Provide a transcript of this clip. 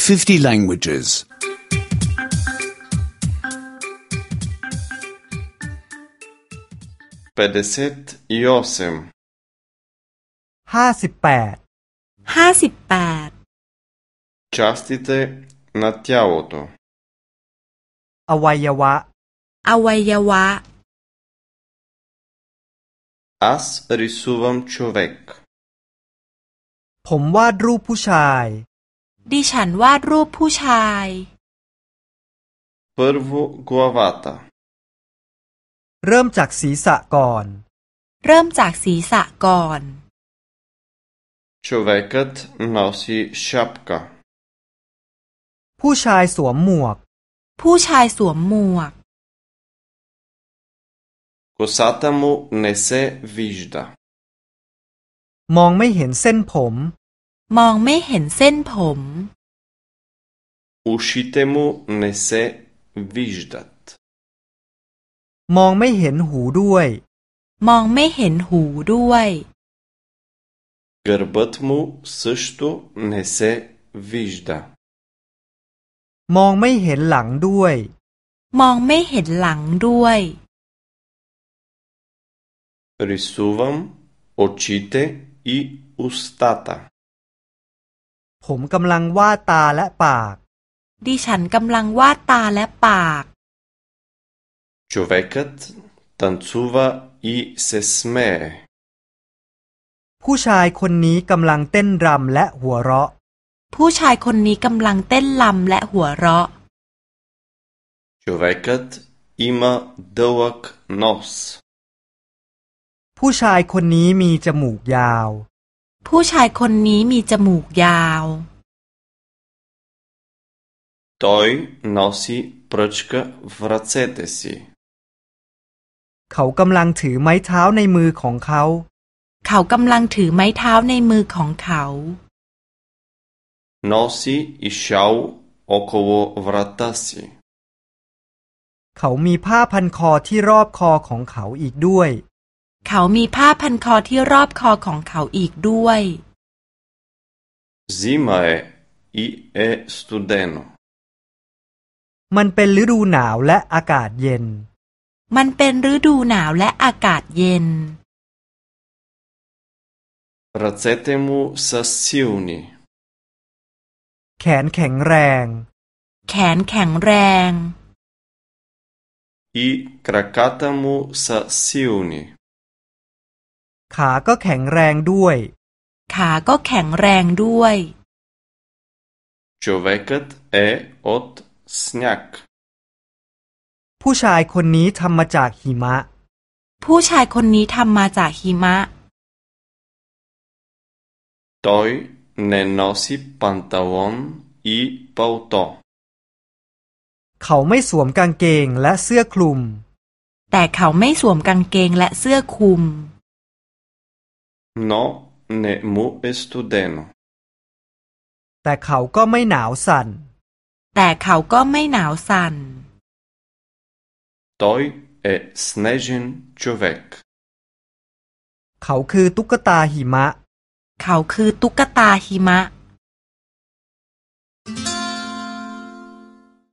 50 languages. 58 58 Частите на тялото. อวัยวะ Аз рисувам човек. ผมวาดรูปผู้ชายดิฉันวาดรูปผู้ชาย Първо главата. เริ่มจากศีรษะก่อนเริ่มจากศีรษะก่อน Човекът носи шапка. ผู้ชายสวมหมวกผู้ชายสวมหมวก Косата му не се вижда. มองไม่เห็นเส้นผมมองไม่เห็นเส้นผม Ушите му не се виждат. มองไม่เห็นหูด้วยมองไม่เห็นหูด้วย Гърбът му също не се вижда. มองไม่เห็นหลังด้วยมองไม่เห็นหลังด้วย Рисувам очите и устата. ผมกำลังวาดตาและปากดิฉันกำลังวาดตาและปาก Човекът танцува и се смее. ผู้ชายคนนี้กำลังเต้นรำและหัวเราะผู้ชายคนนี้กำลังเต้นรำและหัวเราะ Човекът има дълъг нос. ผู้ชายคนนี้มีจมูกยาวผู้ชายคนนี้มีจมูกยาว Той носи пръчка в ръцете си. เขากำลังถือไม้เท้าในมือของเขาเขากำลังถือไม้เท้าในมือของเขา Носи и шал около врата си. เขามีผ้าพันคอที่รอบคอของเขาอีกด้วยเขามีผ้าพันคอที่รอบคอของเขาอีกด้วย Зима е и е студено. มันเป็นฤดูหนาวและอากาศเย็นมันเป็นฤดูหนาวและอากาศเย็น Ръцете му са силни. แขนแข็งแรงแขนแข็งแรง И краката му са силни. ขาก็แข็งแรงด้วยขาก็แข็งแรงด้วย Човекът е от сняг. ผู้ชายคนนี้ทำมาจากหิมะผู้ชายคนนี้ทำมาจากหิมะ Той не носи панталон и палто. เขาไม่สวมกางเกงและเสื้อคลุมแต่เขาไม่สวมกางเกงและเสื้อคลุม Но не му е студено. แต่เขาก็ไม่หนาวสั่นแต่เขาก็ไม่หนาวสั่น Той е снежен човек. เขาคือตุ๊กตาหิมะเขาคือตุ๊กตาหิมะ